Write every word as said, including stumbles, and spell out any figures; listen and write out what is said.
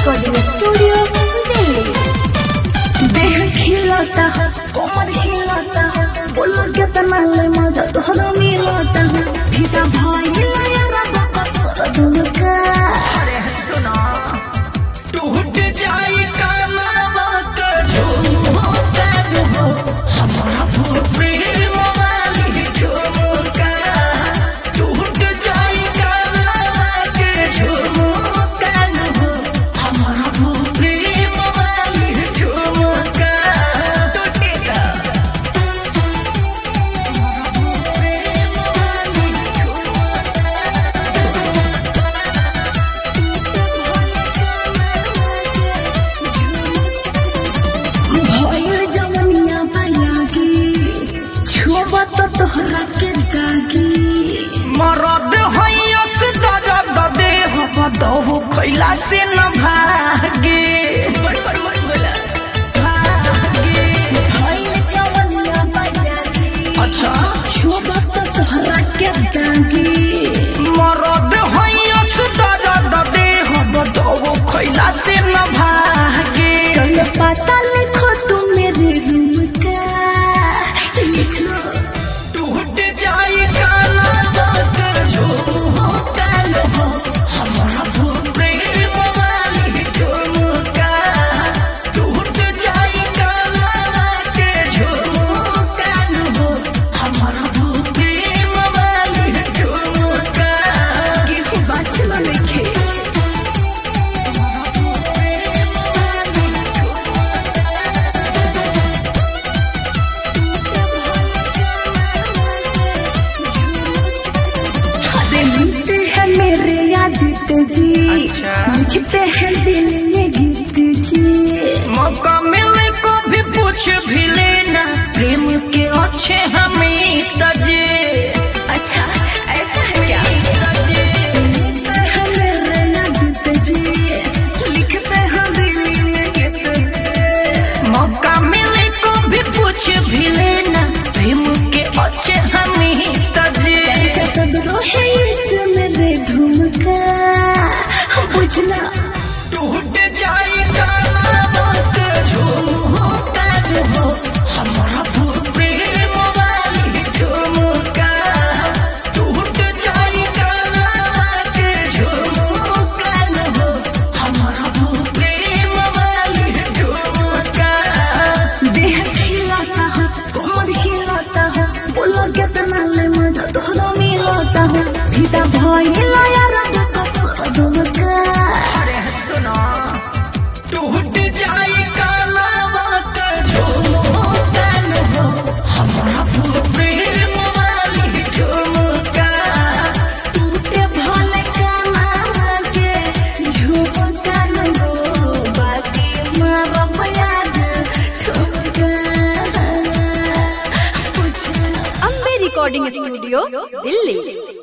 Recording studio Delhi. देह खिलाता है, कोमर हिलाता है, बोलो कितना ले मजा तोहरा मिलाता है। भीगा भाई यारा बकसर दुनका। अरे सुना टूट जाई कानावा का झुमका हो, हमारा प्रेम वाली झुमका। टूट जाई कानावा के झुमका हो, हमारा प्रेम वाली झुमका। टूटेगा भइल जवनिया बायागी, छुबा तो तोहरा के दागी। मरद होइयो से दर्द देह बदहो खइला से न भागे। भागे भइल जवनिया बायागी, अच्छा छुबा तो तोहरा के दागी। मरद होइयो से दर्द देह बदहो खइला से न भागे। चल पता लिखो तुम मेरे रूम का, लिख लो। टूट जाई कानावा का झुमका हो, हमारा प्रेम वाली झुमका। टूट जाई कानावा के झुमका हो, हमारा प्रेम वाली झुमका। गेहूं बाचलो लिखे। अरे लिखते हैं मेरे आदित्य जी, अच्छा। लिखते हैं दिल में गीत जी। मौका मिले को भी पूछ भी लेना, प्रेम के अच्छे हमें तजे। अच्छा ऐसा है क्या? तजे लिखते हैं मेरे आदित्य जी, लिखते हैं दिल में गीत जी। मौका मिले को भी पूछ भी लेना, प्रेम के अच्छे हमें तजे। कदरों है इसमें रे झुमका, बुझला। टूट जाई कानावा का झुमका हो, हमारा प्रेम वाली झुमका। टूट जाई कानावा के झुमका हो, हमारा प्रेम वाली झुमका। देह खिलाता है, कोमर हिलाता है, बोलो कितना ले मजा तोहरा मिलाता है। भीगा भाई यारा बकसर दुनका। अरे सुना टूट जाई कानावा का झुमका हो, हमारा प्रेम वाली झुमका। टूटे भले काना के झुमका न गो, बाकी मारा प्याज ठुमका। Ambe recording studio Delhi.